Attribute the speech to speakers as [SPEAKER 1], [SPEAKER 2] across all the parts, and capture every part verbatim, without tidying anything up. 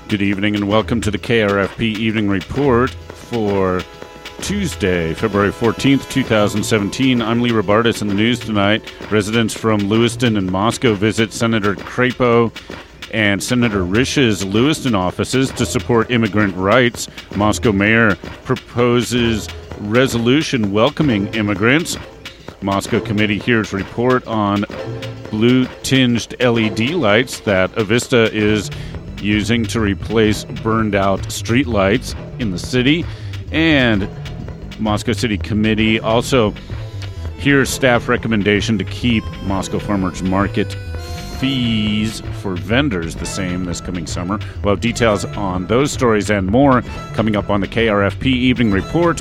[SPEAKER 1] Good evening and welcome to the K R F P Evening Report for Tuesday, February fourteenth, twenty seventeen. I'm Lee Robartis. In the news tonight, residents from Lewiston and Moscow visit Senator Crapo and Senator Risch's Lewiston offices to support immigrant rights. Moscow mayor proposes resolution welcoming immigrants. Moscow committee hears report on blue-tinged L E D lights that Avista is using to replace burned-out streetlights in the city. And Moscow City Committee also hears staff recommendation to keep Moscow Farmers Market fees for vendors the same this coming summer. We'll have details on those stories and more coming up on the K R F P Evening Report.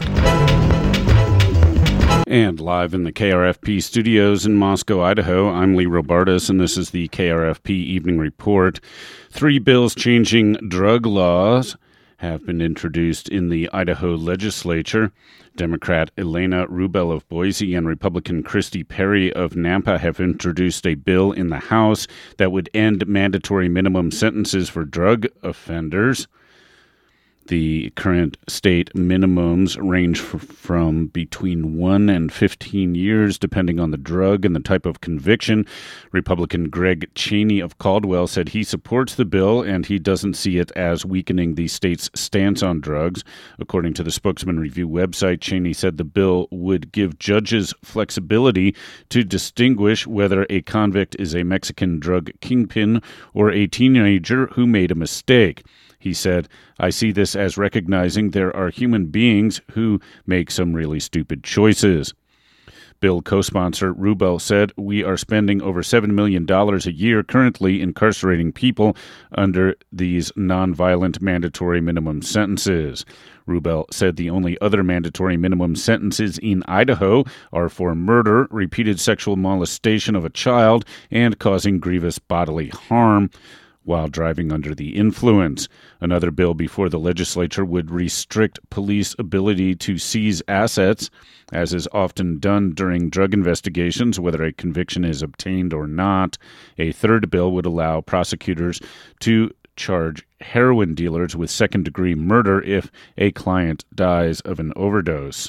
[SPEAKER 1] And live in the K R F P studios in Moscow, Idaho, I'm Lee Robartis, and this is the K R F P Evening Report. Three bills changing drug laws have been introduced in the Idaho legislature. Democrat Elena Rubel of Boise and Republican Christy Perry of Nampa have introduced a bill in the House that would end mandatory minimum sentences for drug offenders. The current state minimums range f- from between one and fifteen years, depending on the drug and the type of conviction. Republican Greg Chaney of Caldwell said he supports the bill and he doesn't see it as weakening the state's stance on drugs. According to the Spokesman Review website, Chaney said the bill would give judges flexibility to distinguish whether a convict is a Mexican drug kingpin or a teenager who made a mistake. He said, I see this as recognizing there are human beings who make some really stupid choices. Bill co-sponsor Rubel said, we are spending over seven million dollars a year currently incarcerating people under these nonviolent mandatory minimum sentences. Rubel said the only other mandatory minimum sentences in Idaho are for murder, repeated sexual molestation of a child, and causing grievous bodily harm while driving under the influence. Another bill before the legislature would restrict police ability to seize assets, as is often done during drug investigations, whether a conviction is obtained or not. A third bill would allow prosecutors to charge heroin dealers with second-degree murder if a client dies of an overdose.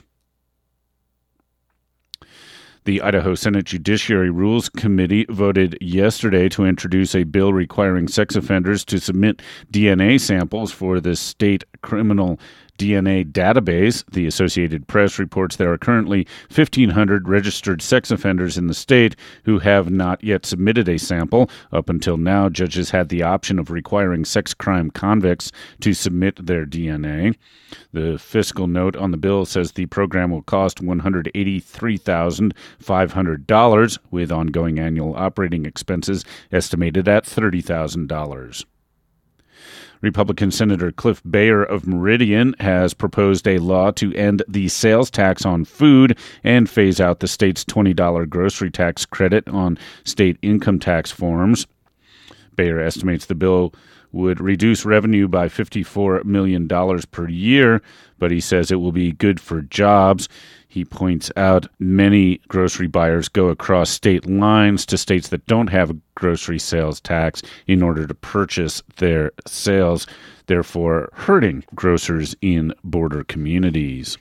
[SPEAKER 1] The Idaho Senate Judiciary Rules Committee voted yesterday to introduce a bill requiring sex offenders to submit D N A samples for the state criminal D N A database. The Associated Press reports there are currently fifteen hundred registered sex offenders in the state who have not yet submitted a sample. Up until now, judges had the option of requiring sex crime convicts to submit their D N A. The fiscal note on the bill says the program will cost one hundred eighty-three thousand five hundred dollars, with ongoing annual operating expenses estimated at thirty thousand dollars. Republican Senator Cliff Bayer of Meridian has proposed a law to end the sales tax on food and phase out the state's twenty dollars grocery tax credit on state income tax forms. Bayer estimates the bill would reduce revenue by fifty-four million dollars per year, but he says it will be good for jobs. He points out many grocery buyers go across state lines to states that don't have a grocery sales tax in order to purchase their sales, therefore hurting grocers in border communities.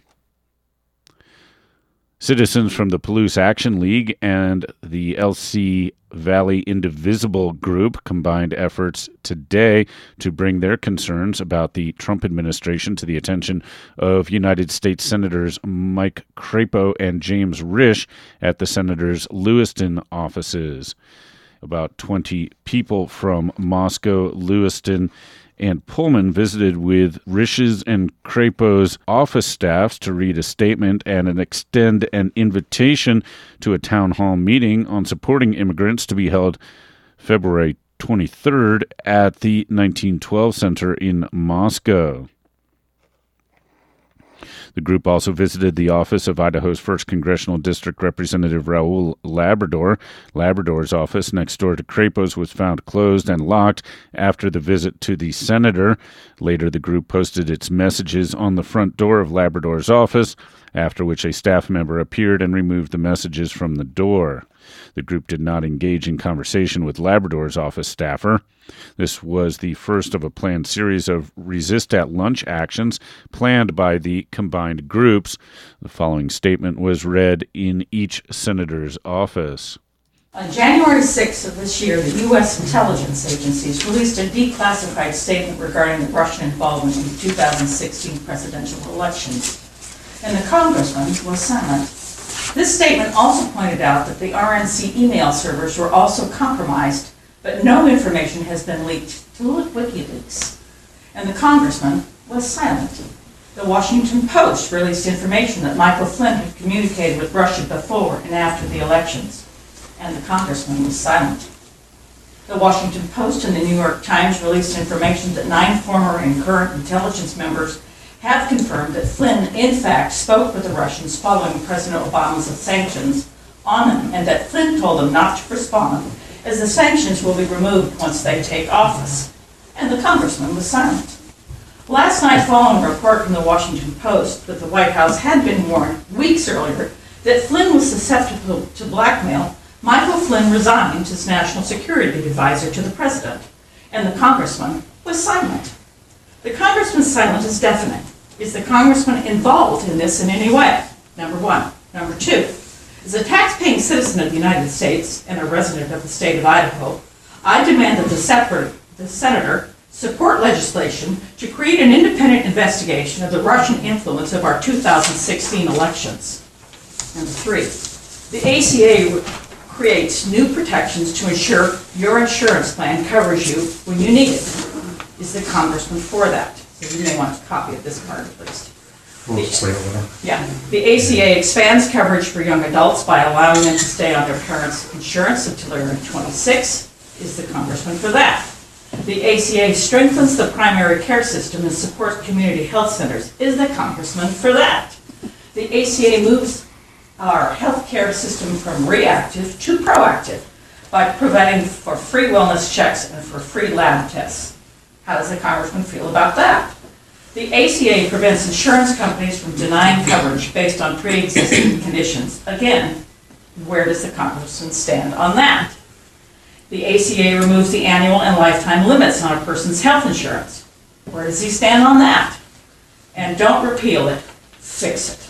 [SPEAKER 1] Citizens from the Palouse Action League and the L C Valley Indivisible Group combined efforts today to bring their concerns about the Trump administration to the attention of United States Senators Mike Crapo and James Risch at the Senators' Lewiston offices. About twenty people from Moscow, Lewiston, and Pullman visited with Risch's and Crapo's office staffs to read a statement and an extend an invitation to a town hall meeting on supporting immigrants to be held February twenty-third at the nineteen twelve Center in Moscow. The group also visited the office of Idaho's first Congressional District Representative Raul Labrador. Labrador's office next door to Crapo's was found closed and locked after the visit to the senator. Later, the group posted its messages on the front door of Labrador's office, after which a staff member appeared and removed the messages from the door. The group did not engage in conversation with Labrador's office staffer. This was the first of a planned series of Resist at Lunch actions planned by the combined groups. The following statement was read in each senator's office.
[SPEAKER 2] On January sixth of this year, the U S intelligence agencies released a declassified statement regarding the Russian involvement in the two thousand sixteen presidential elections, and the congressman was silent. This statement also pointed out that the R N C email servers were also compromised, but no information has been leaked to WikiLeaks, and the congressman was silent. The Washington Post released information that Michael Flynn had communicated with Russia before and after the elections, and the congressman was silent. The Washington Post and the New York Times released information that nine former and current intelligence members have confirmed that Flynn, in fact, spoke with the Russians following President Obama's sanctions on them, and that Flynn told them not to respond, as the sanctions will be removed once they take office. And the congressman was silent. Last night, following a report from the Washington Post that the White House had been warned weeks earlier that Flynn was susceptible to blackmail, Michael Flynn resigned as National Security Advisor to the President, and the congressman was silent. The congressman's silence is deafening. Is the congressman involved in this in any way? Number one. Number two, as a tax-paying citizen of the United States and a resident of the state of Idaho, I demand that the, separate, the senator support legislation to create an independent investigation of the Russian influence of our two thousand sixteen elections. Number three, the A C A creates new protections to ensure your insurance plan covers you when you need it. Is the congressman for that? So you may want a copy of this card at least.
[SPEAKER 3] We'll just leave it with her.
[SPEAKER 2] Yeah. The A C A expands coverage for young adults by allowing them to stay on their parents' insurance until they're twenty-six. Is the congressman for that? The A C A strengthens the primary care system and supports community health centers. Is the congressman for that? The A C A moves our health care system from reactive to proactive by providing for free wellness checks and for free lab tests. How does the congressman feel about that? The A C A prevents insurance companies from denying coverage based on pre-existing conditions. Again, where does the congressman stand on that? The A C A removes the annual and lifetime limits on a person's health insurance. Where does he stand on that? And don't repeal it, fix it.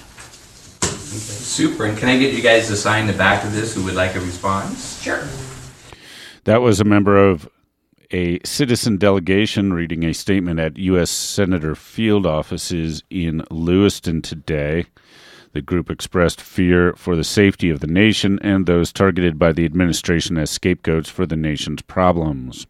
[SPEAKER 4] Super. And can I get you guys to sign the back of this who would like a response?
[SPEAKER 2] Sure.
[SPEAKER 1] That was a member of a citizen delegation reading a statement at U S Senator field offices in Lewiston today. The group expressed fear for the safety of the nation and those targeted by the administration as scapegoats for the nation's problems.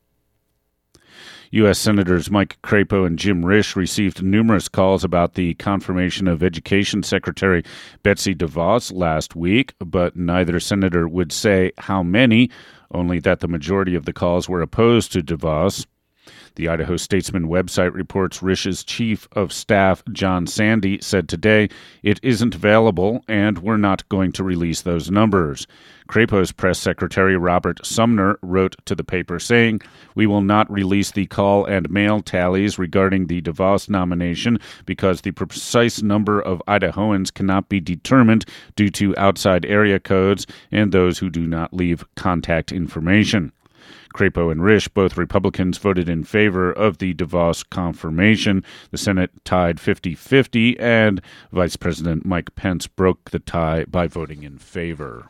[SPEAKER 1] U S Senators Mike Crapo and Jim Risch received numerous calls about the confirmation of Education Secretary Betsy DeVos last week, but neither senator would say how many, only that the majority of the calls were opposed to DeVos. The Idaho Statesman website reports Risch's chief of staff, John Sandy, said today, "It isn't available, and we're not going to release those numbers." Crapo's press secretary, Robert Sumner, wrote to the paper saying, "We will not release the call and mail tallies regarding the DeVos nomination because the precise number of Idahoans cannot be determined due to outside area codes and those who do not leave contact information." Crapo and Risch, both Republicans, voted in favor of the DeVos confirmation. The Senate tied fifty-fifty, and Vice President Mike Pence broke the tie by voting in favor.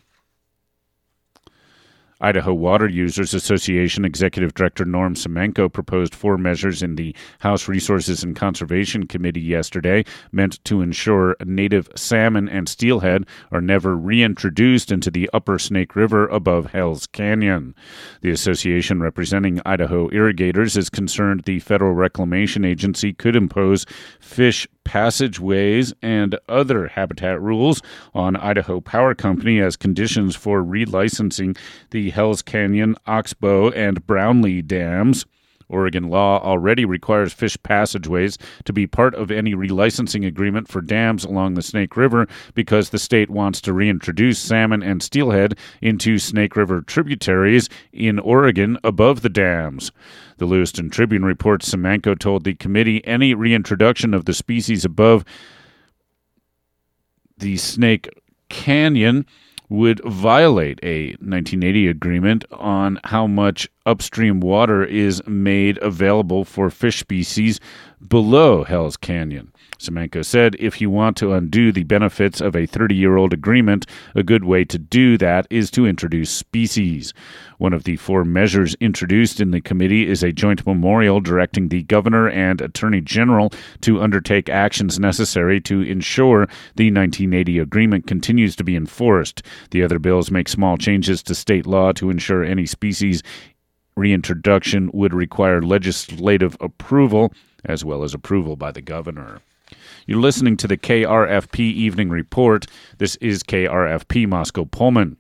[SPEAKER 1] Idaho Water Users Association Executive Director Norm Semenko proposed four measures in the House Resources and Conservation Committee yesterday meant to ensure native salmon and steelhead are never reintroduced into the upper Snake River above Hells Canyon. The association representing Idaho irrigators is concerned the Federal Reclamation Agency could impose fish passageways and other habitat rules on Idaho Power Company as conditions for relicensing the Hells Canyon, Oxbow, and Brownlee dams. Oregon law already requires fish passageways to be part of any relicensing agreement for dams along the Snake River because the state wants to reintroduce salmon and steelhead into Snake River tributaries in Oregon above the dams. The Lewiston Tribune reports Semenko told the committee any reintroduction of the species above the Snake Canyon would violate a nineteen eighty agreement on how much upstream water is made available for fish species below Hell's Canyon. Semenko said, if you want to undo the benefits of a thirty-year-old agreement, a good way to do that is to introduce species. One of the four measures introduced in the committee is a joint memorial directing the governor and attorney general to undertake actions necessary to ensure the nineteen eighty agreement continues to be enforced. The other bills make small changes to state law to ensure any species reintroduction would require legislative approval, as well as approval by the governor. You're listening to the K R F P Evening Report. This is K R F P Moscow Pullman.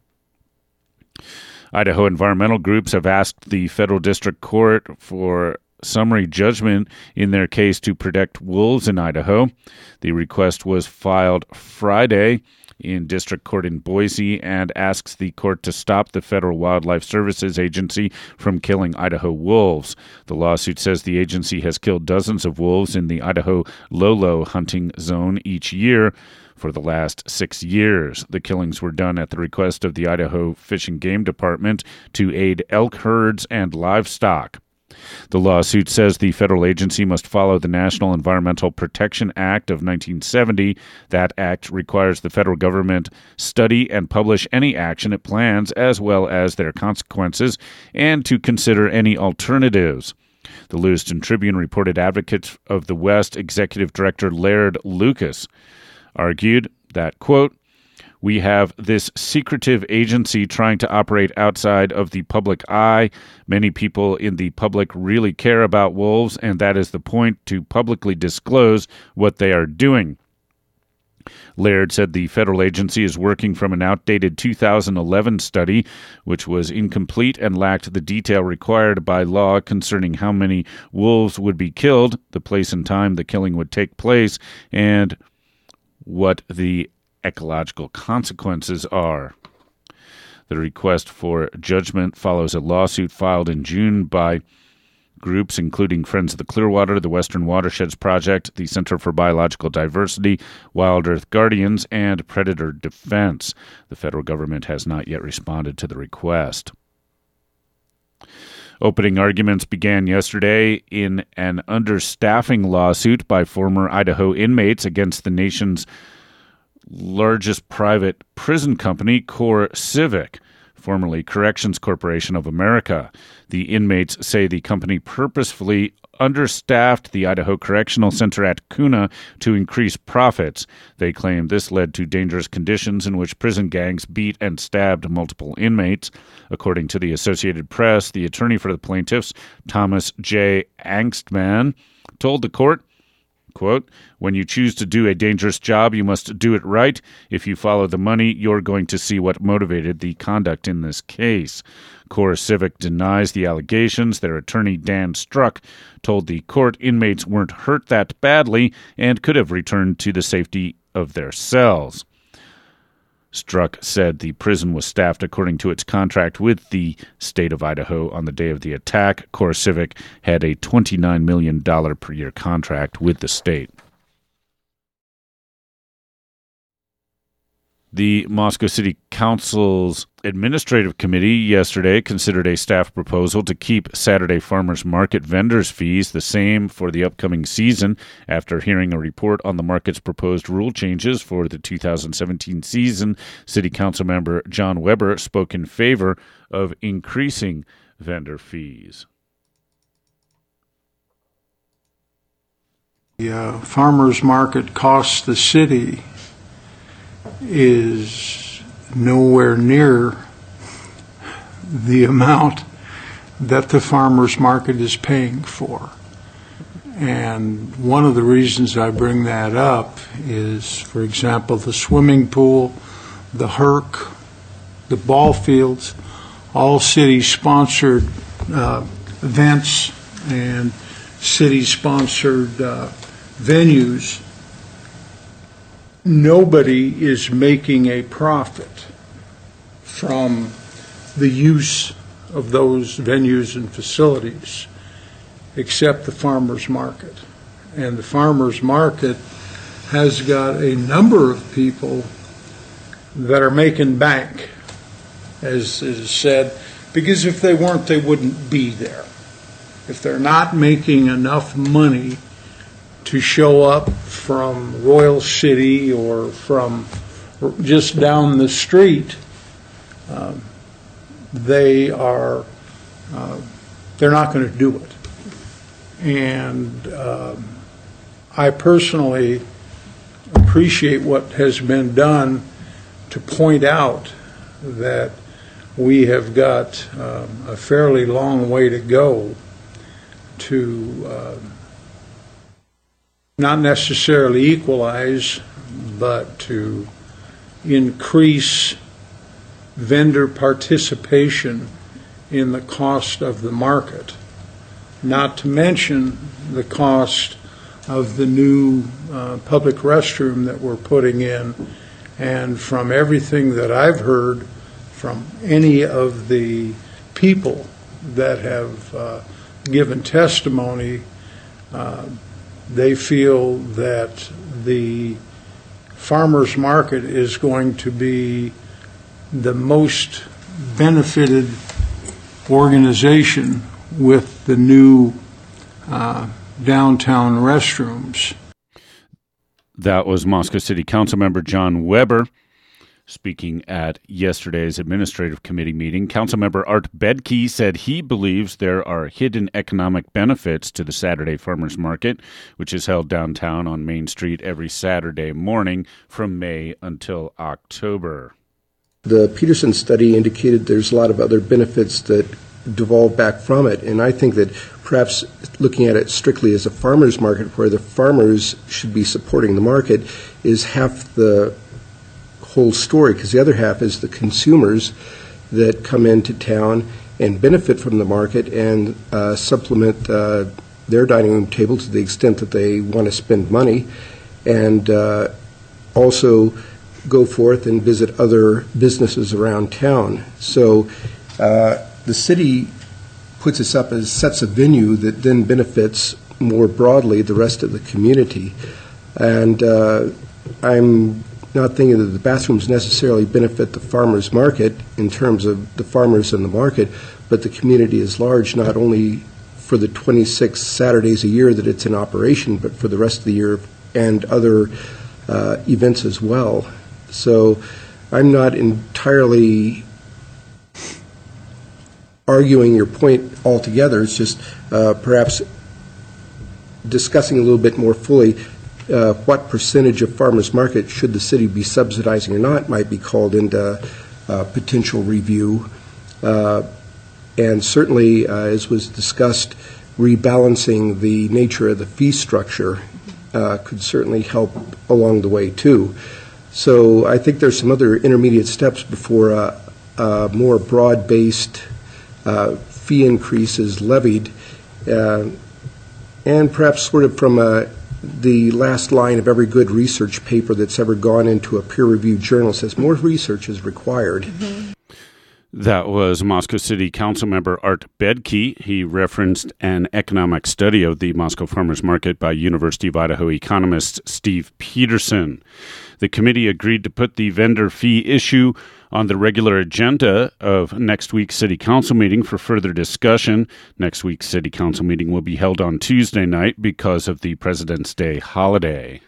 [SPEAKER 1] Idaho environmental groups have asked the federal district court for summary judgment in their case to protect wolves in Idaho. The request was filed Friday in district court in Boise and asks the court to stop the Federal Wildlife Services Agency from killing Idaho wolves. The lawsuit says the agency has killed dozens of wolves in the Idaho Lolo hunting zone each year for the last six years. The killings were done at the request of the Idaho Fish and Game Department to aid elk herds and livestock. The lawsuit says the federal agency must follow the National Environmental Protection Act of nineteen seventy. That act requires the federal government study and publish any action it plans as well as their consequences and to consider any alternatives. The Lewiston Tribune reported advocates of the West Executive Director Laird Lucas argued that, quote, we have this secretive agency trying to operate outside of the public eye. Many people in the public really care about wolves, and that is the point, to publicly disclose what they are doing. Laird said the federal agency is working from an outdated two thousand eleven study, which was incomplete and lacked the detail required by law concerning how many wolves would be killed, the place and time the killing would take place, and what the ecological consequences are. The request for judgment follows a lawsuit filed in June by groups including Friends of the Clearwater, the Western Watersheds Project, the Center for Biological Diversity, Wild Earth Guardians, and Predator Defense. The federal government has not yet responded to the request. Opening arguments began yesterday in an understaffing lawsuit by former Idaho inmates against the nation's largest private prison company, CoreCivic, formerly Corrections Corporation of America. The inmates say the company purposefully understaffed the Idaho Correctional Center at Kuna to increase profits. They claim this led to dangerous conditions in which prison gangs beat and stabbed multiple inmates. According to the Associated Press, the attorney for the plaintiffs, Thomas J. Angstman, told the court, quote, when you choose to do a dangerous job, you must do it right. If you follow the money, you're going to see what motivated the conduct in this case. CoreCivic denies the allegations. Their attorney, Dan Struck, told the court inmates weren't hurt that badly and could have returned to the safety of their cells. Struck said the prison was staffed according to its contract with the state of Idaho on the day of the attack. CoreCivic had a twenty-nine million dollars per year contract with the state. The Moscow City Council's Administrative Committee yesterday considered a staff proposal to keep Saturday farmers market vendors' fees the same for the upcoming season. After hearing a report on the market's proposed rule changes for the two thousand seventeen season, City Council member John Weber spoke in favor of increasing vendor fees.
[SPEAKER 5] The uh, farmers market costs the city is nowhere near the amount that the farmers market is paying for. And one of the reasons I bring that up is, for example, the swimming pool, the Herc, the ball fields, all city-sponsored uh, events and city-sponsored uh, venues. Nobody is making a profit from the use of those venues and facilities except the farmers market. And the farmers market has got a number of people that are making bank, as is said, because if they weren't, they wouldn't be there. If they're not making enough money to show up from Royal City or from just down the street, uh, they are uh, they're not going to do it. And uh, I personally appreciate what has been done to point out that we have got um, a fairly long way to go to uh, not necessarily equalize, but to increase vendor participation in the cost of the market, not to mention the cost of the new uh, public restroom that we're putting in. And from everything that I've heard from any of the people that have uh, given testimony, uh, they feel that the farmers market is going to be the most benefited organization with the new uh, downtown restrooms.
[SPEAKER 1] That was Moscow City Council member John Weber speaking at yesterday's administrative committee meeting. Councilmember Art Bedke said he believes there are hidden economic benefits to the Saturday Farmers Market, which is held downtown on Main Street every Saturday morning from May until October.
[SPEAKER 6] The Peterson study indicated there's a lot of other benefits that devolve back from it, and I think that perhaps looking at it strictly as a farmer's market where the farmers should be supporting the market is half the whole story, because the other half is the consumers that come into town and benefit from the market and uh, supplement uh, their dining room table to the extent that they want to spend money, and uh, also go forth and visit other businesses around town. So uh, the city puts us up as sets a venue that then benefits more broadly the rest of the community. And uh, I'm not thinking that the bathrooms necessarily benefit the farmers market in terms of the farmers in the market, but the community is large, not only for the twenty-six Saturdays a year that it's in operation, but for the rest of the year and other uh, events as well. So I'm not entirely arguing your point altogether. It's just uh, perhaps discussing a little bit more fully uh, what percentage of farmers market should the city be subsidizing or not might be called into uh, potential review. Uh, and certainly, uh, as was discussed, rebalancing the nature of the fee structure uh, could certainly help along the way too. So I think there's some other intermediate steps before a, a more broad-based uh, fee increase is levied, uh, and perhaps sort of from a, the last line of every good research paper that's ever gone into a peer-reviewed journal says more research is required. Mm-hmm.
[SPEAKER 1] That was Moscow City Council member Art Bedke. He referenced an economic study of the Moscow Farmers Market by University of Idaho economist Steve Peterson. The committee agreed to put the vendor fee issue on the regular agenda of next week's City Council meeting for further discussion. Next week's City Council meeting will be held on Tuesday night because of the President's Day holiday.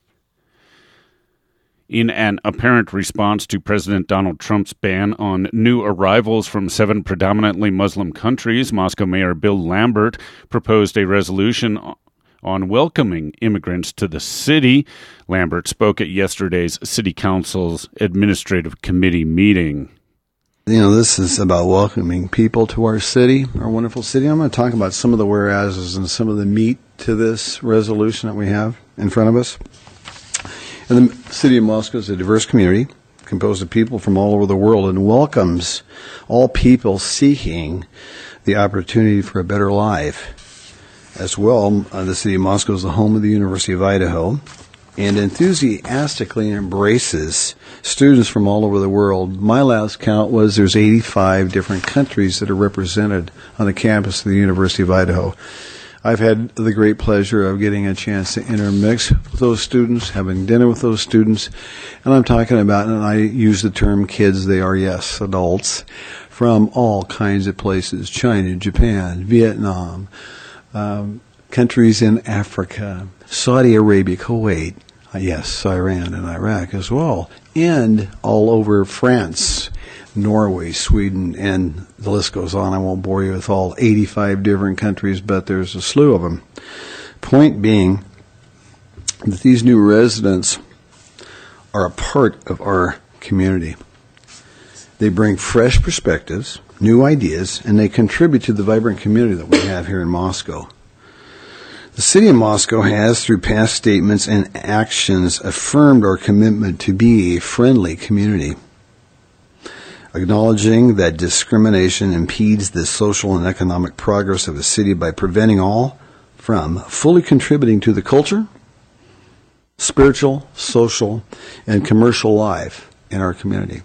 [SPEAKER 1] In an apparent response to President Donald Trump's ban on new arrivals from seven predominantly Muslim countries, Moscow Mayor Bill Lambert proposed a resolution on welcoming immigrants to the city. Lambert spoke at yesterday's City Council's Administrative Committee meeting.
[SPEAKER 7] You know, this is about welcoming people to our city, our wonderful city. I'm going to talk about some of the whereases and some of the meat to this resolution that we have in front of us. And the city of Moscow is a diverse community composed of people from all over the world and welcomes all people seeking the opportunity for a better life. As well, uh, the city of Moscow is the home of the University of Idaho and enthusiastically embraces students from all over the world. My last count was there's eighty-five different countries that are represented on the campus of the University of Idaho. I've had the great pleasure of getting a chance to intermix with those students, having dinner with those students, and I'm talking about, and I use the term kids, they are, yes, adults, from all kinds of places, China, Japan, Vietnam, um, countries in Africa, Saudi Arabia, Kuwait, uh, yes, Iran and Iraq as well, and all over France, Norway, Sweden, and the list goes on. I won't bore you with all eighty-five different countries, but there's a slew of them. Point being that these new residents are a part of our community. They bring fresh perspectives, new ideas, and they contribute to the vibrant community that we have here in Moscow. The City of Moscow has, through past statements and actions, affirmed our commitment to be a friendly community, acknowledging that discrimination impedes the social and economic progress of a city by preventing all from fully contributing to the culture, spiritual, social, and commercial life in our community.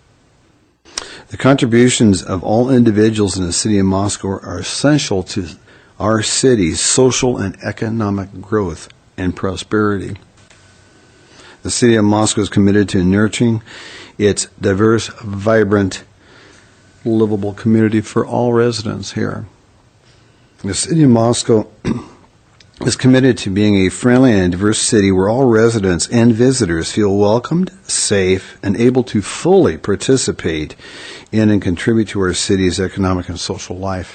[SPEAKER 7] The contributions of all individuals in the City of Moscow are essential to our city's social and economic growth and prosperity. The City of Moscow is committed to nurturing its diverse, vibrant, livable community for all residents here. The City of Moscow is committed to being a friendly and diverse city where all residents and visitors feel welcomed, safe, and able to fully participate in and contribute to our city's economic and social life.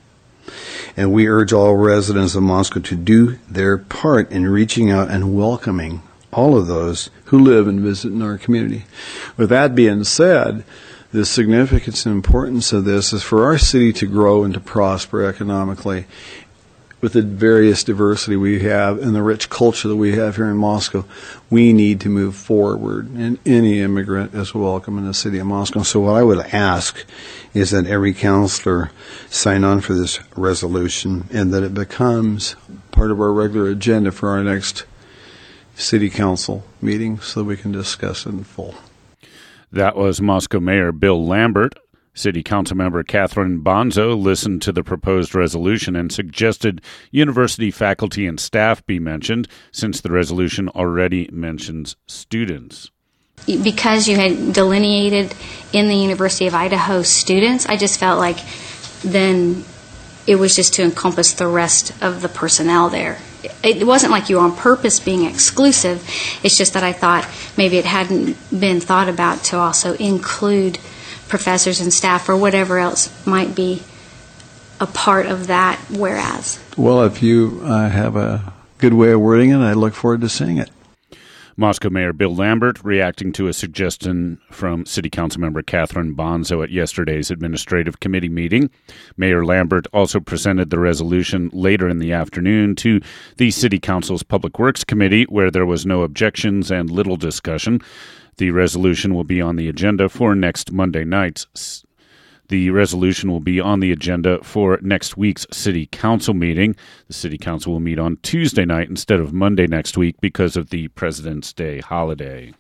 [SPEAKER 7] And we urge all residents of Moscow to do their part in reaching out and welcoming all of those who live and visit in our community. With that being said, the significance and importance of this is for our city to grow and to prosper economically with the various diversity we have and the rich culture that we have here in Moscow. We need to move forward, and any immigrant is welcome in the City of Moscow. So what I would ask is that every counselor sign on for this resolution and that it becomes part of our regular agenda for our next City Council meeting so we can discuss it in full.
[SPEAKER 1] That was Moscow Mayor Bill Lambert. City Council member Catherine Bonzo listened to the proposed resolution and suggested university faculty and staff be mentioned, since the resolution already mentions students.
[SPEAKER 8] Because you had delineated in the University of Idaho students, I just felt like then it was just to encompass the rest of the personnel there. It wasn't like you were on purpose being exclusive. It's just that I thought maybe it hadn't been thought about to also include professors and staff or whatever else might be a part of that whereas.
[SPEAKER 7] Well, if you uh, have a good way of wording it, I look forward to seeing it.
[SPEAKER 1] Moscow Mayor Bill Lambert reacting to a suggestion from City Council member Catherine Bonzo at yesterday's Administrative Committee meeting. Mayor Lambert also presented the resolution later in the afternoon to the City Council's Public Works Committee, where there was no objections and little discussion. The resolution will be on the agenda for next Monday night's. The resolution will be on the agenda for next week's City Council meeting. The City Council will meet on Tuesday night instead of Monday next week because of the President's Day holiday.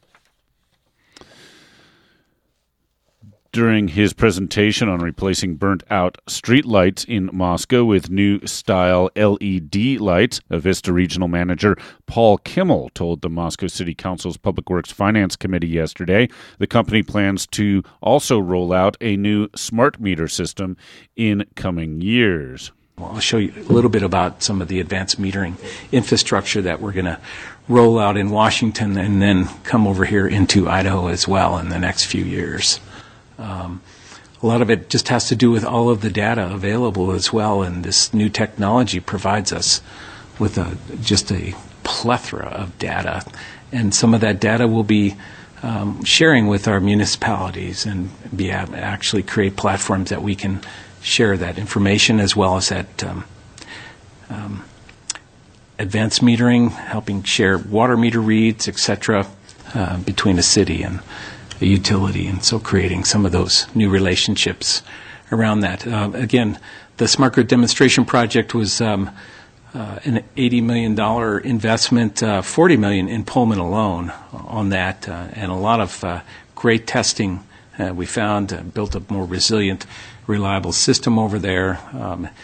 [SPEAKER 1] During his presentation on replacing burnt-out streetlights in Moscow with new-style L E D lights, Avista Regional Manager Paul Kimmel told the Moscow City Council's Public Works Finance Committee yesterday the company plans to also roll out a new smart meter system in coming years.
[SPEAKER 9] Well, I'll show you a little bit about some of the advanced metering infrastructure that we're going to roll out in Washington and then come over here into Idaho as well in the next few years. Um, a lot of it just has to do with all of the data available as well, and this new technology provides us with a, just a plethora of data, and some of that data will be um, sharing with our municipalities and be able to actually create platforms that we can share that information, as well as that um, um, advanced metering, helping share water meter reads, et cetera, uh, between a city and a utility, and so creating some of those new relationships around that. Uh, again, the Smart Grid Demonstration Project was um, uh, an eighty million dollars investment, uh, forty million dollars in Pullman alone on that, uh, and a lot of uh, great testing uh, we found, uh, built a more resilient, reliable system over there. Um,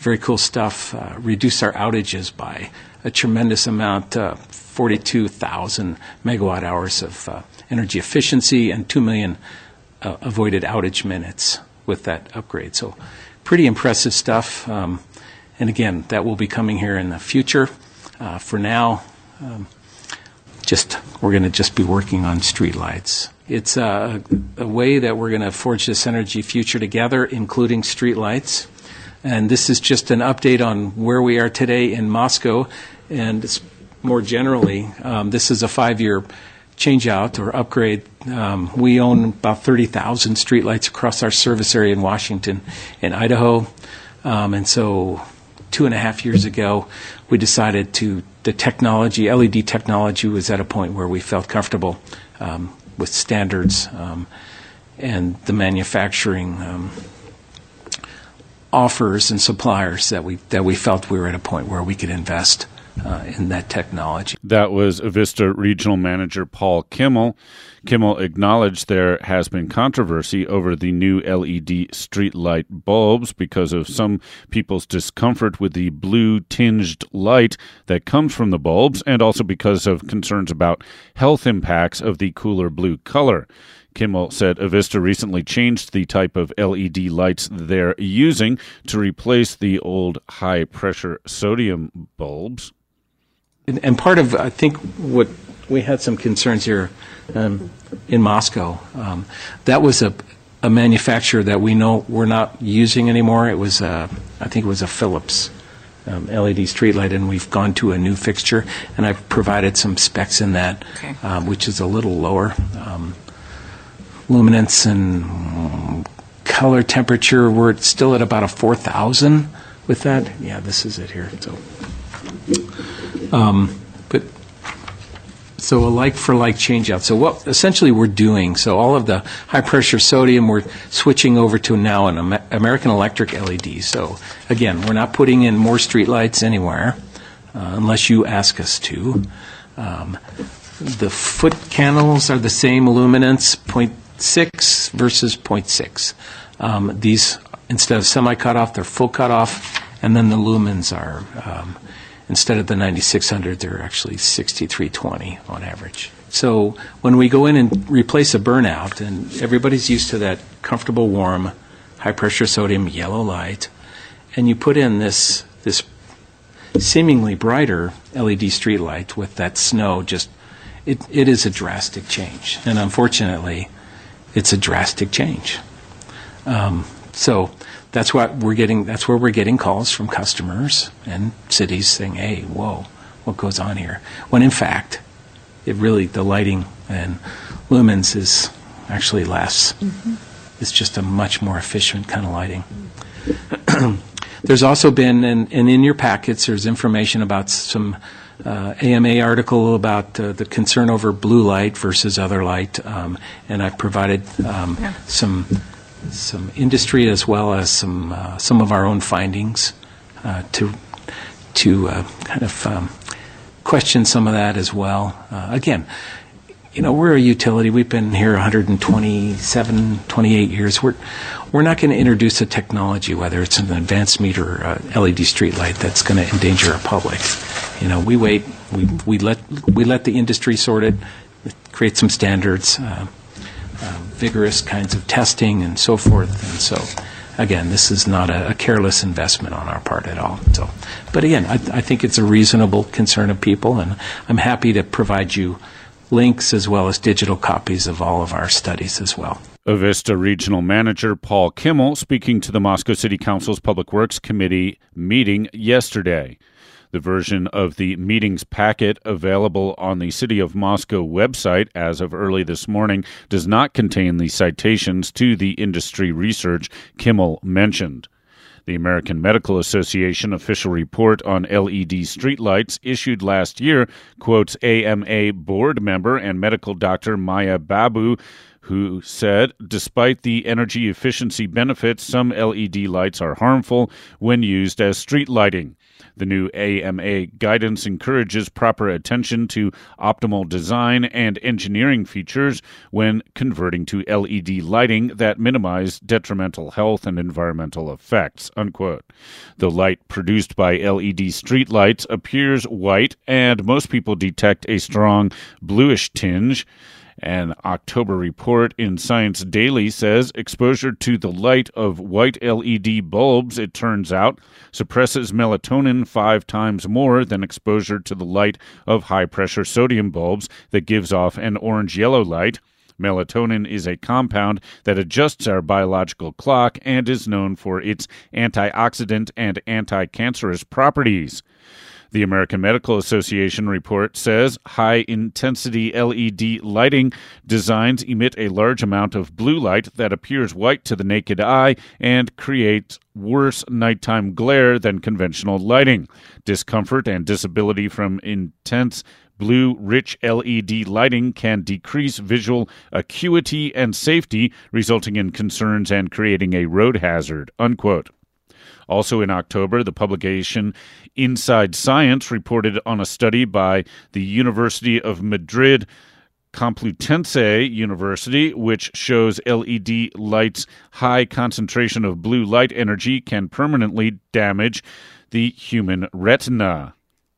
[SPEAKER 9] very cool stuff, uh, reduced our outages by a tremendous amount, uh, forty-two thousand megawatt hours of uh, energy efficiency and two million uh, avoided outage minutes with that upgrade. So pretty impressive stuff. Um, and again, that will be coming here in the future. Uh, for now, um, just we're going to just be working on streetlights. It's a, a way that we're going to forge this energy future together, including streetlights. And this is just an update on where we are today in Moscow. And more generally, um, this is a five-year change-out or upgrade. Um, we own about thirty thousand streetlights across our service area in Washington and Idaho. Um, and so two and a half years ago, we decided to, the technology, L E D technology was at a point where we felt comfortable um, with standards um, and the manufacturing um, offers and suppliers that we that we felt we were at a point where we could invest uh, in that technology.
[SPEAKER 1] That was Avista Regional Manager Paul Kimmel. Kimmel acknowledged there has been controversy over the new L E D streetlight bulbs because of some people's discomfort with the blue-tinged light that comes from the bulbs, and also because of concerns about health impacts of the cooler blue color. Kimmel said Avista recently changed the type of L E D lights they're using to replace the old high-pressure sodium bulbs.
[SPEAKER 9] And, and part of, I think, what we had some concerns here um, in Moscow. Um, that was a, a manufacturer that we know we're not using anymore. It was, a, I think it was a Philips um, L E D streetlight, and we've gone to a new fixture. And I've provided some specs in that,
[SPEAKER 2] Okay.
[SPEAKER 9] um, which is a little lower um, luminance and color temperature. We're still at about a four thousand with that. Yeah, this is it here. So, um, but. So a like-for-like change-out. So what essentially we're doing, so all of the high-pressure sodium, we're switching over to now an Amer- American Electric L E D. So again, we're not putting in more streetlights anywhere uh, unless you ask us to. Um, the foot candles are the same luminance, zero point six versus zero point six. Um, these, instead of semi-cutoff, they're full cutoff, and then the lumens are... Um, Instead of the ninety-six hundred, they're actually sixty-three twenty on average. So when we go in and replace a burnout, and everybody's used to that comfortable, warm, high-pressure sodium yellow light, and you put in this this seemingly brighter L E D street light with that snow, just it, it is a drastic change. And unfortunately, it's a drastic change. Um, so... That's what we're getting. That's where we're getting calls from customers and cities saying, "Hey, whoa, what goes on here?" When in fact, it really the lighting and lumens is actually less. Mm-hmm. It's just a much more efficient kind of lighting. There's also been, and, and in your packets, there's information about some uh, A M A article about uh, the concern over blue light versus other light, um, and I've provided um, yeah. some. some industry as well as some uh, some of our own findings uh, to to uh, kind of um, question some of that as well. Uh, again, you know, we're a utility. We've been here one hundred twenty-seven, twenty-eight years. We're we're not going to introduce a technology, whether it's an advanced meter or uh, L E D street light, that's going to endanger our public. You know, we wait. We we let we let the industry sort it, create some standards. Uh, Uh, vigorous kinds of testing and so forth. And so, again, this is not a, a careless investment on our part at all. So, but again, I, I think it's a reasonable concern of people, and I'm happy to provide you links as well as digital copies of all of our studies as well.
[SPEAKER 1] Avista Regional Manager Paul Kimmel speaking to the Moscow City Council's Public Works Committee meeting yesterday. The version of the meetings packet available on the City of Moscow website as of early this morning does not contain the citations to the industry research Kimmel mentioned. The American Medical Association official report on L E D streetlights issued last year quotes A M A board member and medical doctor Maya Babu, who said, despite the energy efficiency benefits, some L E D lights are harmful when used as street lighting. The new A M A guidance encourages proper attention to optimal design and engineering features when converting to L E D lighting that minimize detrimental health and environmental effects, unquote. The light produced by L E D streetlights appears white, and most people detect a strong bluish tinge. An October report in Science Daily says exposure to the light of white L E D bulbs, it turns out, suppresses melatonin five times more than exposure to the light of high-pressure sodium bulbs that gives off an orange-yellow light. Melatonin is a compound that adjusts our biological clock and is known for its antioxidant and anti-cancerous properties. The American Medical Association report says high-intensity L E D lighting designs emit a large amount of blue light that appears white to the naked eye and creates worse nighttime glare than conventional lighting. Discomfort and disability from intense blue-rich L E D lighting can decrease visual acuity and safety, resulting in concerns and creating a road hazard, unquote. Also in October, the publication Inside Science reported on a study by the University of Madrid Complutense University, which shows L E D lights' high concentration of blue light energy can permanently damage the human retina.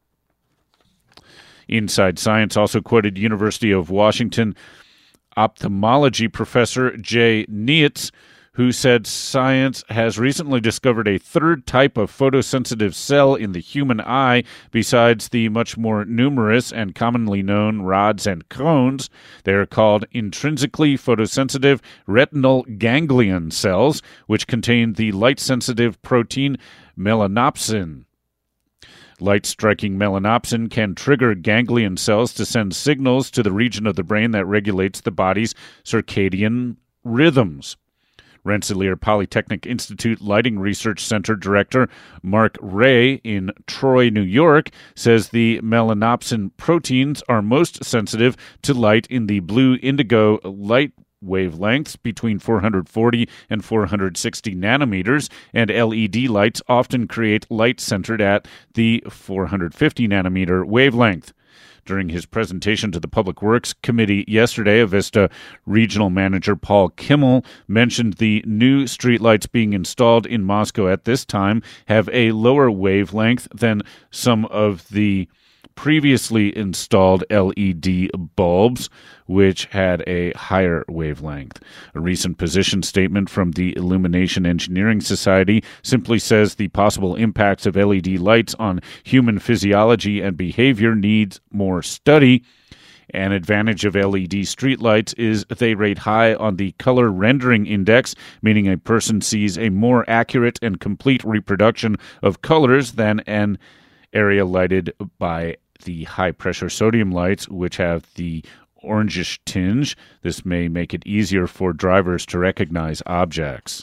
[SPEAKER 1] Inside Science also quoted University of Washington ophthalmology professor Jay Nietz, who said science has recently discovered a third type of photosensitive cell in the human eye besides the much more numerous and commonly known rods and cones. They are called intrinsically photosensitive retinal ganglion cells, which contain the light-sensitive protein melanopsin. Light-striking melanopsin can trigger ganglion cells to send signals to the region of the brain that regulates the body's circadian rhythms. Rensselaer Polytechnic Institute Lighting Research Center Director Mark Ray in Troy, New York, says the melanopsin proteins are most sensitive to light in the blue indigo light wavelengths between four hundred forty and four hundred sixty nanometers, and L E D lights often create light centered at the four hundred fifty nanometer wavelength. During his presentation to the Public Works Committee yesterday, Avista Regional Manager Paul Kimmel mentioned the new streetlights being installed in Moscow at this time have a lower wavelength than some of the previously installed L E D bulbs, which had a higher wavelength. A recent position statement from the Illumination Engineering Society simply says the possible impacts of L E D lights on human physiology and behavior needs more study. An advantage of L E D streetlights is they rate high on the color rendering index, meaning a person sees a more accurate and complete reproduction of colors than an area lighted by the high-pressure sodium lights, which have the orangish tinge. This may make it easier for drivers to recognize objects.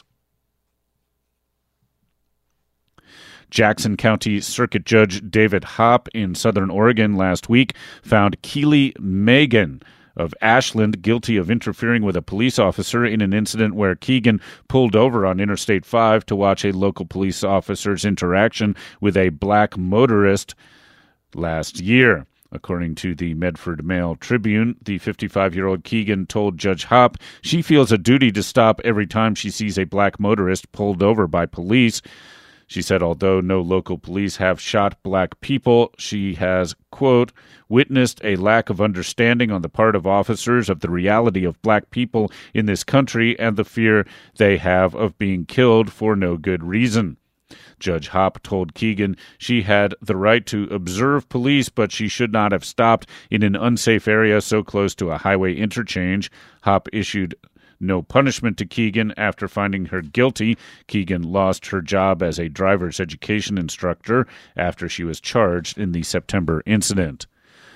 [SPEAKER 1] Jackson County Circuit Judge David Hopp in Southern Oregon last week found Keely Megan of Ashland guilty of interfering with a police officer in an incident where Keegan pulled over on Interstate five to watch a local police officer's interaction with a black motorist last year. According to the Medford Mail Tribune, the fifty-five-year-old Keegan told Judge Hopp she feels a duty to stop every time she sees a black motorist pulled over by police. She said although no local police have shot black people, she has, quote, witnessed a lack of understanding on the part of officers of the reality of black people in this country and the fear they have of being killed for no good reason. Judge Hopp told Keegan she had the right to observe police, but she should not have stopped in an unsafe area so close to a highway interchange. Hopp issued no punishment to Keegan after finding her guilty. Keegan lost her job as a driver's education instructor after she was charged in the September incident.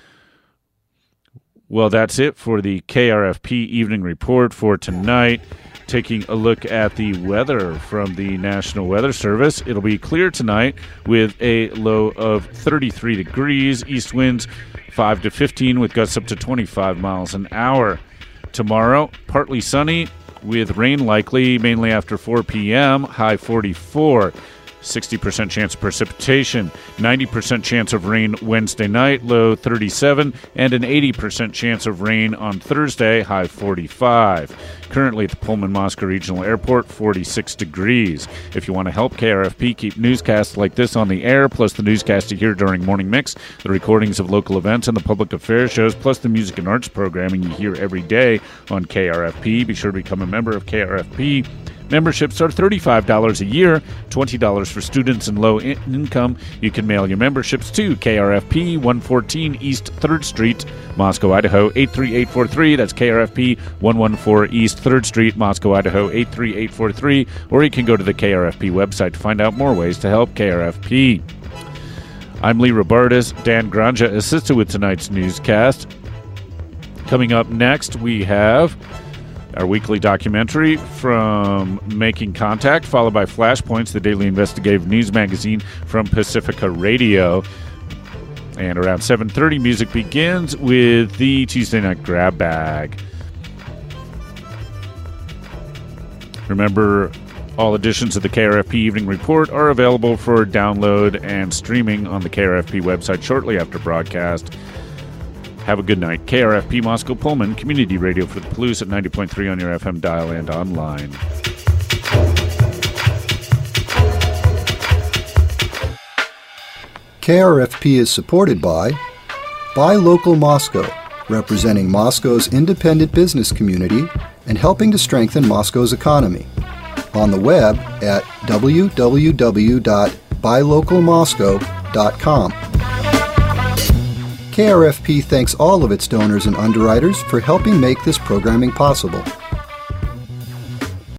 [SPEAKER 1] Well, that's it for the K R F P Evening Report for tonight. Taking a look at the weather from the National Weather Service. It'll be clear tonight with a low of thirty-three degrees, east winds five to fifteen with gusts up to twenty-five miles an hour. Tomorrow, partly sunny with rain likely, mainly after four p.m., high forty-four. sixty percent chance of precipitation, ninety percent chance of rain Wednesday night, low thirty-seven, and an eighty percent chance of rain on Thursday, high forty-five. Currently at the Pullman-Moscow Regional Airport, forty-six degrees. If you want to help K R F P keep newscasts like this on the air, plus the newscast you hear during Morning Mix, the recordings of local events and the public affairs shows, plus the music and arts programming you hear every day on K R F P, be sure to become a member of K R F P. Memberships are thirty-five dollars a year, twenty dollars for students and low in- income. You can mail your memberships to K R F P, one fourteen East third Street, Moscow, Idaho, eight three eight four three. That's K R F P, one fourteen East third Street, Moscow, Idaho, eight three eight four three. Or you can go to the K R F P website to find out more ways to help K R F P. I'm Lee Robartis. Dan Granja assisted with tonight's newscast. Coming up next, we have our weekly documentary from Making Contact, followed by Flashpoints, the daily investigative news magazine from Pacifica Radio. And around seven thirty, music begins with the Tuesday Night Grab Bag. Remember, all editions of the K R F P Evening Report are available for download and streaming on the K R F P website shortly after broadcast. Have a good night. K R F P Moscow Pullman, community radio for the Palouse at ninety point three on your F M dial and online.
[SPEAKER 10] K R F P is supported by Buy Local Moscow, representing Moscow's independent business community and helping to strengthen Moscow's economy. On the web at w w w dot buy local moscow dot com. K R F P thanks all of its donors and underwriters for helping make this programming possible.